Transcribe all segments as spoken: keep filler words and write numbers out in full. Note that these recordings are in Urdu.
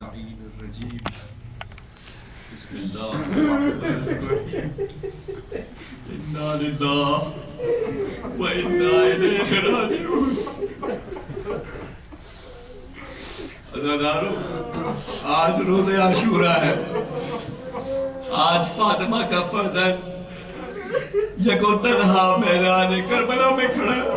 الرجيم بسم الله الرحمن الرحيم إنا لله وإنا إليه راجعون. عزیزانو، آج روز عاشورہ ہے. آج فاطمہ کا فرزند یکو تنہا میدان کربلا میں کھڑا ہے.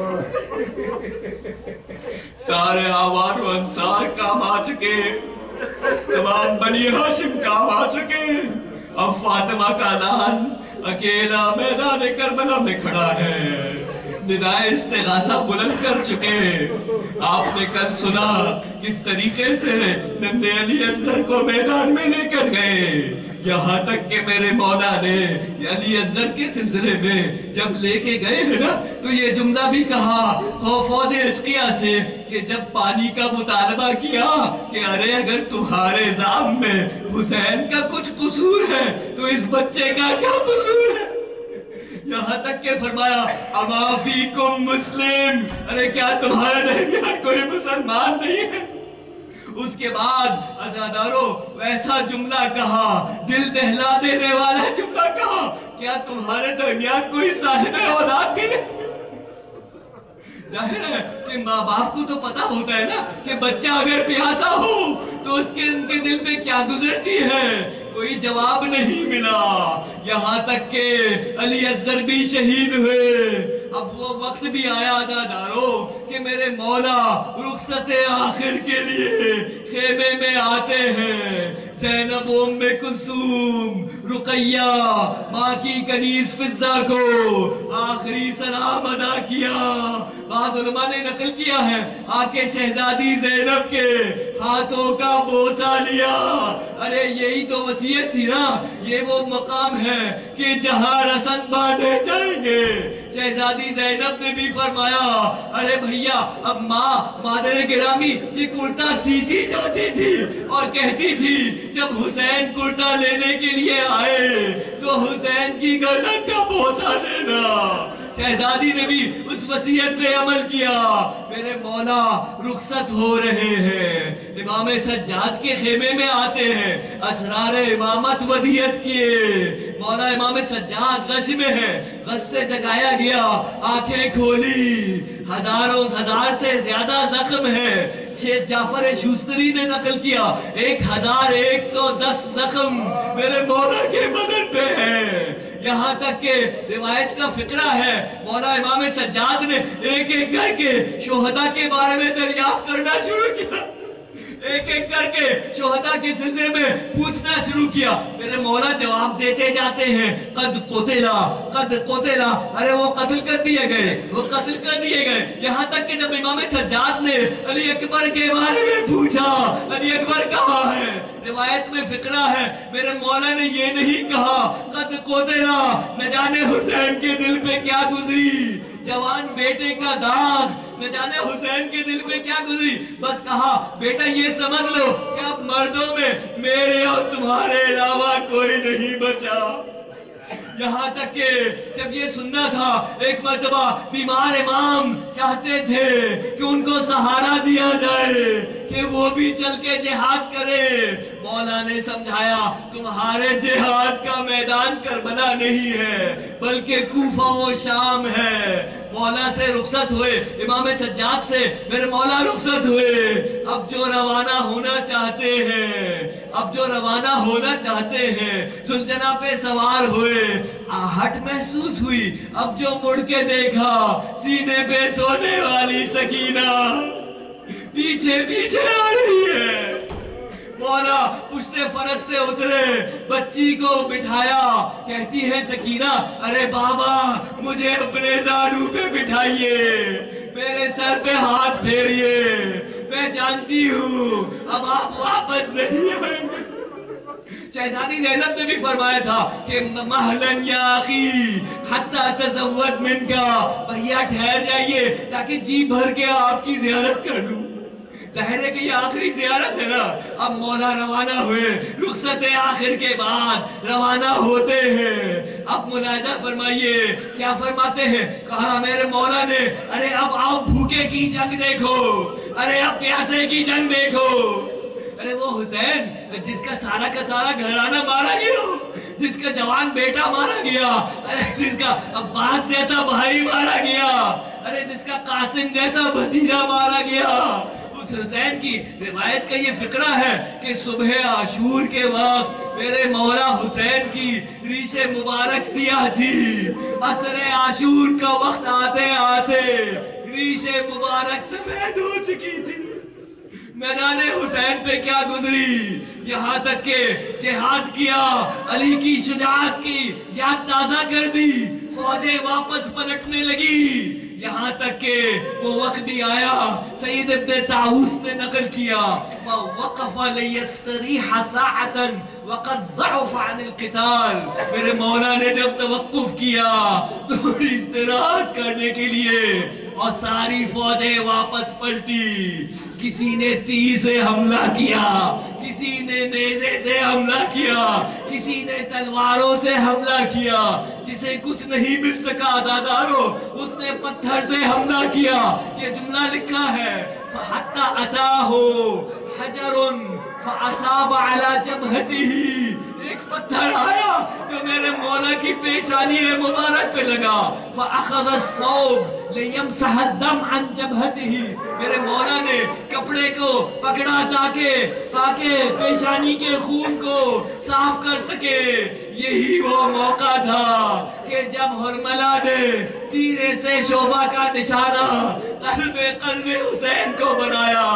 سارے آوار و انصار کام آ چکے، تمام بنی ہاشم کام آ چکے. اب فاطمہ کا لال اکیلا میدان کربلا میں کھڑا ہے. ندائے استغاثہ بلند کر چکے. آپ نے کل سنا کس طریقے سے ننھے علی اصغر کو میدان میں لے کر گئے. یہاں تک کہ میرے مولا نے علی اصغر کے سلسلے میں جب لے کے گئے ہیں نا تو یہ جملہ بھی کہا فوج اشقیہ سے کہ جب پانی کا مطالبہ کیا کہ ارے اگر تمہارے زام میں حسین کا کچھ قصور ہے تو اس بچے کا کیا قصور ہے. یہاں تک کہ فرمایا اما فیکم مسلم، ارے کیا تمہارے درمیان کوئی مسلمان نہیں ہے. اس کے بعد عزادارو ویسا جملہ کہا، دل دہلا دینے والا جملہ کہا، کیا تمہارے درمیان کوئی صاحب اولاد بھی نہیں. ظاہر ہے کہ ماں باپ کو تو پتا ہوتا ہے نا کہ بچہ اگر پیاسا ہو تو اس کے ان کے دل پہ کیا گزرتی ہے. کوئی جواب نہیں ملا. یہاں تک کہ علی اصغر بھی شہید ہوئے. اب وہ وقت بھی آیا عزادارو کہ میرے مولا رخصت آخر کے لیے خیمے میں آتے ہیں. زینب ام کلثوم رقیہ ماں کی کنیز فضہ کو آخری سلام ادا کیا. بعض علماء نے نقل کیا ہے آکے شہزادی زینب کے ہاتھوں کا بوسہ لیا. ارے یہی تو وصیت تھی نا، یہ وہ مقام ہے کہ جہاں رسن باندھے جائیں گے. شہزادی زینب نے بھی فرمایا ارے بھیا اب ماں مادر گرامی یہ کرتا سیتی جاتی تھی اور کہتی تھی جب حسین کرتا لینے کے لیے آئے تو حسین کی گردن کا بوسہ لینا. شہزادی نے بھی اس وصیت پہ عمل کیا. میرے مولا رخصت ہو رہے ہیں، امام سجاد کے خیمے میں آتے ہیں، اسرار امامت ودیت کیے. مولا امام سجاد غش میں ہے، غش سے جگایا گیا، آنکھیں کھولی، ہزاروں ہزار سے زیادہ زخم ہے. شیخ جعفر شوستری نے نقل کیا ایک ہزار ایک سو دس زخم میرے مولا کے بدن پہ ہے. یہاں تک کہ روایت کا فقرہ ہے مولا امام سجاد نے ایک ایک کر کے شہداء کے بارے میں دریافت کرنا شروع کیا. ایک ایک کر کے شہداء کے سلسلے میں پوچھنا شروع کیا. میرے مولا جواب دیتے جاتے ہیں قد قتلا قد قتلا، ارے وہ قتل کر دیے گئے وہ قتل کر دیے گئے. یہاں تک کہ جب امام سجاد نے علی اکبر کے بارے میں پوچھا علی اکبر کہاں ہے، روایت میں فقرہ ہے میرے مولا نے یہ نہیں کہا قد قتلا، نہ جانے حسین کے دل پہ کیا گزری، جوان بیٹے کا داغ نہ جانے حسین کے دل پہ کیا گزری. بس کہا بیٹا یہ سمجھ لو کہ اب مردوں میں میرے اور تمہارے علاوہ کوئی نہیں بچا. یہاں تک کہ جب یہ سننا تھا ایک مرتبہ بیمار امام چاہتے تھے کہ ان کو سہارا دیا جائے کہ وہ بھی چل کے جہاد کرے. مولا نے سمجھایا تمہارے جہاد کا میدان کربلا نہیں ہے بلکہ کوفہ و شام ہے. مولا سے رخصت ہوئے، امام سجاد سے میرے مولا رخصت ہوئے. اب جو روانہ ہونا چاہتے ہیں اب جو روانہ ہونا چاہتے ہیں سلجنا پہ سوار ہوئے. آہٹ محسوس ہوئی، اب جو مڑ کے دیکھا سینے پہ سونے والی سکینہ پیچھے پیچھے آ رہی ہے. مولا پشت فرس سے اترے، بچی کو بٹھایا، کہتی ہے سکینہ ارے بابا مجھے اپنے زانو پہ بٹھائیے، میرے سر پہ ہاتھ پھیریے، میں جانتی ہوں اب آپ واپس نہیں آئیں گے. شہزادی زینب نے بھی فرمایا تھا کہ مہلن یا اخی حتی تزود من کا، بھیا ٹھہر جائیے تاکہ جی بھر کے آپ کی زیارت کر لوں. ظاہر ہے کہ یہ آخری زیارت ہے نا. اب مولا روانہ ہوئے، رخصت آخر کے بعد روانہ ہوتے ہیں. اب ملاحظہ فرمائیے کیا فرماتے ہیں، کہا میرے مولا نے ارے اب آؤ بھوکے کی جنگ دیکھو، ارے اب پیاسے کی جنگ دیکھو. ارے وہ حسین جس کا سارا کا سارا گھرانہ مارا گیا، جس کا جوان بیٹا مارا گیا، ارے جس کا عباس جیسا بھائی مارا گیا، ارے جس کا قاسم جیسا بھتیجا مارا گیا، اس حسین کی روایت کا یہ فقرہ ہے کہ صبح عاشور کے وقت میرے مولا حسین کی ریش مبارک سیاہ تھی، عصر عاشور کا وقت آتے آتے ریش مبارک سفید ہو چکی تھی۔ میدان حسین پہ کیا گزری، یہاں تک کہ جہاد کیا، علی کی شجاعت کی یاد تازہ کر دی، فوجیں واپس پلٹنے لگی، یہاں تک کہ وہ وقت بھی آیا۔ سید ابن طاووس نے نقل کیا فَوَقَفَ لِيَسْتَرِيحَ سَاعَةً وَقَدْ ضَعُفَ عَنِ الْقِتَالِ، میرے مولا نے جب توقف کیا تھوڑی استراحت کرنے کے لیے اور ساری فوجیں واپس پلٹی، کسی نے تیر سے حملہ کیا، کسی نے نیزے سے حملہ کیا، کسی نے تلواروں سے حملہ کیا، جسے کچھ نہیں مل سکا آزادارو اس نے پتھر سے حملہ کیا۔ یہ جملہ لکھا ہے فَحَتَّى أَتَاهُ حَجَرٌ فَأَصَابَ عَلَى جَبْهَتِهِ، ایک پتھر آیا جو میرے مولا کی پیشانی مبارک پہ لگا، فَأَخَذَ الثَّوْبَ لِيَمْسَحَ الدَّمْعَ عَنْ جَبْهَتِهِ، میرے مولا نے کپڑے کو پکڑا تاکہ تاکہ پیشانی کے خون کو صاف کر سکے۔ یہی وہ موقع تھا کہ جب حرملہ نے تیرے سے شعبہ کا نشانہ قلب قلب حسین کو بنایا،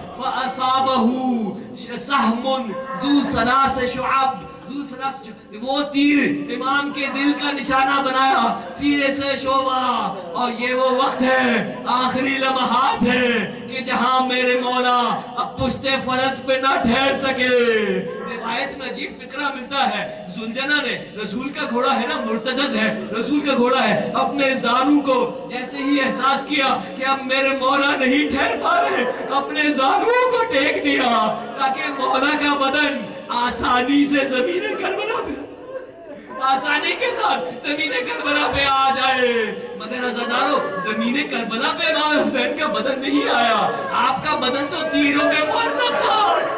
فَأَصَابَهُ سَهْمٌ ذُو ثَلَاثِ شُعَبٍ، دوسرا وہ تیر امام کے دل کا نشانہ بنایا، سینے سے شعبہ، اور یہ وہ وقت ہے، آخری لمحات ہے کہ جہاں میرے مولا اب پشت فرس پہ نہ ٹھہر سکے۔ روایت میں عجیب فکرہ ملتا ہے، زنجنا نے رسول کا گھوڑا ہے نا، مرتجز ہے، رسول کا گھوڑا ہے، اپنے زانو کو جیسے ہی احساس کیا کہ اب میرے مولا نہیں ٹھہر پا رہے، اپنے زانووں کو ٹیک دیا تاکہ مولا کا بدن آسانی سے زمین کربلا پہ آسانی کے ساتھ زمین کربلا پہ آ جائے۔ مگر عزادارو زمین کربلا پہ امام حسین کا بدن نہیں آیا، آپ کا بدن تو تیروں میں معلق تھا،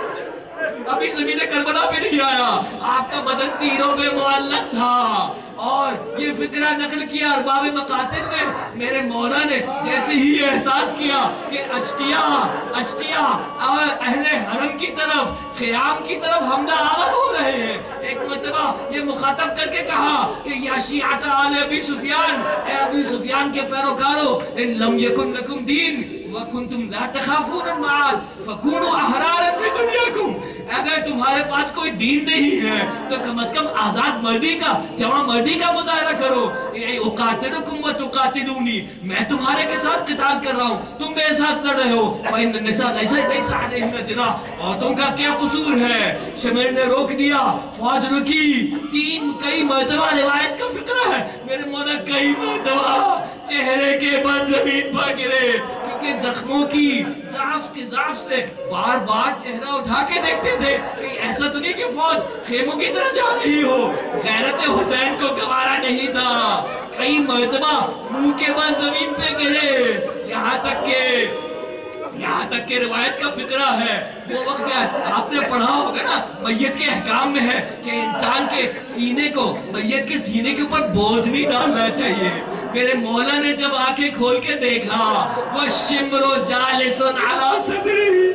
ابھی زمین کربلا پہ نہیں آیا، آپ کا بدن تیروں میں معلق تھا۔ اور یہ فکرہ نقل کیا ارباب مقاتل نے، میرے مولا نے جیسے ہی احساس کیا کہ اشقیاء اشقیاء اور اہل حرم کی طرف خیام کی طرف حملہ آور ہو رہے ہیں، ایک مرتبہ یہ مخاطب کر کے کہا کہ یا شیعۃ آل ابی سفیان، اے ابی سفیان کے پیروکارو، ان لم یکن لکم دین وکنتم لا تخافون المعاد فکونوا احرارا فی دنیاکم، اگر تمہارے پاس کوئی دین نہیں ہے تو کم از کم آزاد مردی کا، جوان مردی کا مظاہرہ کرو۔ اقاتلکم وتقاتلونی، میں تمہارے کے ساتھ قتال کر رہا ہوں، تم میرے ساتھ لڑ رہے ہو۔ وَإِنَّ النِّسَاءَ لَيْسَ عَلَيْهِنَّ جُنَاحٌ، عورتوں کا کیا قصور ہے؟ شمر نے روک دیا، فوج رکی، تین کئی مرتبہ روایت کا فکرہ ہے، میرے مولا کئی مرتبہ چہرے کے بل زمین پر گرے، کیونکہ زخموں کی ضعف کے ضعف سے بار بار چہرہ اٹھا کے دیکھتے تھے کہ ایسا تو نہیں کہ فوج خیموں کی طرح جا رہی ہو۔ غیرت حسین کو گوارا نہیں تھا، کئی مرتبہ منہ کے بل زمین پہ گرے، یہاں تک کہ یہاں تک کہ روایت کا فکرہ ہے وہ وقت ہے، آپ نے پڑھا ہوگا نا، میت کے احکام میں ہے کہ انسان کے سینے کو، میت کے سینے کے اوپر بوجھ نہیں ڈالنا چاہیے۔ میرے مولا نے جب آنکھیں کھول کے دیکھا وہ شمرو جالسن علی صدری،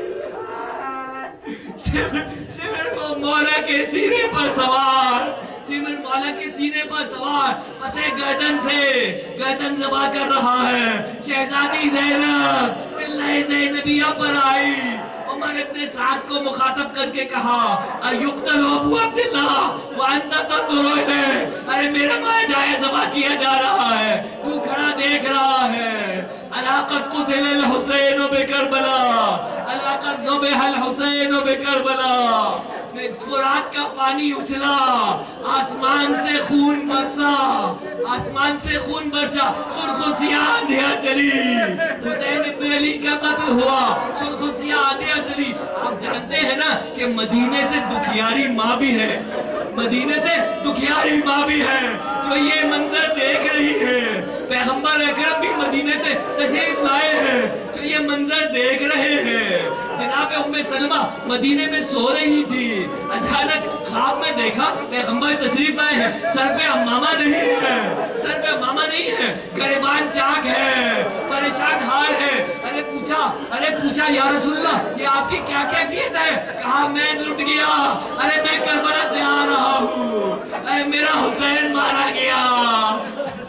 شمر وہ مولا کے سینے پر سوار، شمر مولا کے سینے پر سوار، پسے گردن سے گردن زبا کر رہا ہے۔ شہزادی زینب دلہ زینبیہ پر آئی، عمر ابن سعد کو مخاطب کر کے کہا ایقتل ابو عبداللہ وانت تنظر الیہ، ارے میرا ماں جائے ذبح کیا جا رہا ہے، تو کھڑا دیکھ رہا ہے۔ الا قد قتل الحسین بکربلا، الا قد ذبح الحسین بکربلا، فرات کا پانی اچھلا، آسمان سے خون برسا، آسمان سے خون برسا، سرخ و سیاہ آندھیاں چلی، حسین ابن علی کا قتل ہوا، سرخ و سیاہ آندھیاں چلی۔ آپ جانتے ہیں نا کہ مدینے سے دکھیاری ماں بھی ہے، مدینے سے دکھیاری ماں بھی ہے جو یہ منظر دیکھ رہی ہے۔ پیغمبر اکرم بھی مدینے سے تشریف لائے ہیں، جو یہ منظر دیکھ رہے ہیں. جناب ام سلمہ مدینے میں سو رہی تھی. اچانک خواب میں دیکھا پیغمبر تشریف لائے ہیں. سر پہ امامہ نہیں ہے, سر پہ امامہ نہیں ہے, گریبان چاک ہے, پریشان حال ہے. ارے پوچھا ارے پوچھا یا رسول اللہ یہ آپ کی کیا کیفیت ہے؟ کہا میں لٹ گیا. ارے میں کربلا سے آ رہا ہوں, ارے میرا حسین مارا گیا.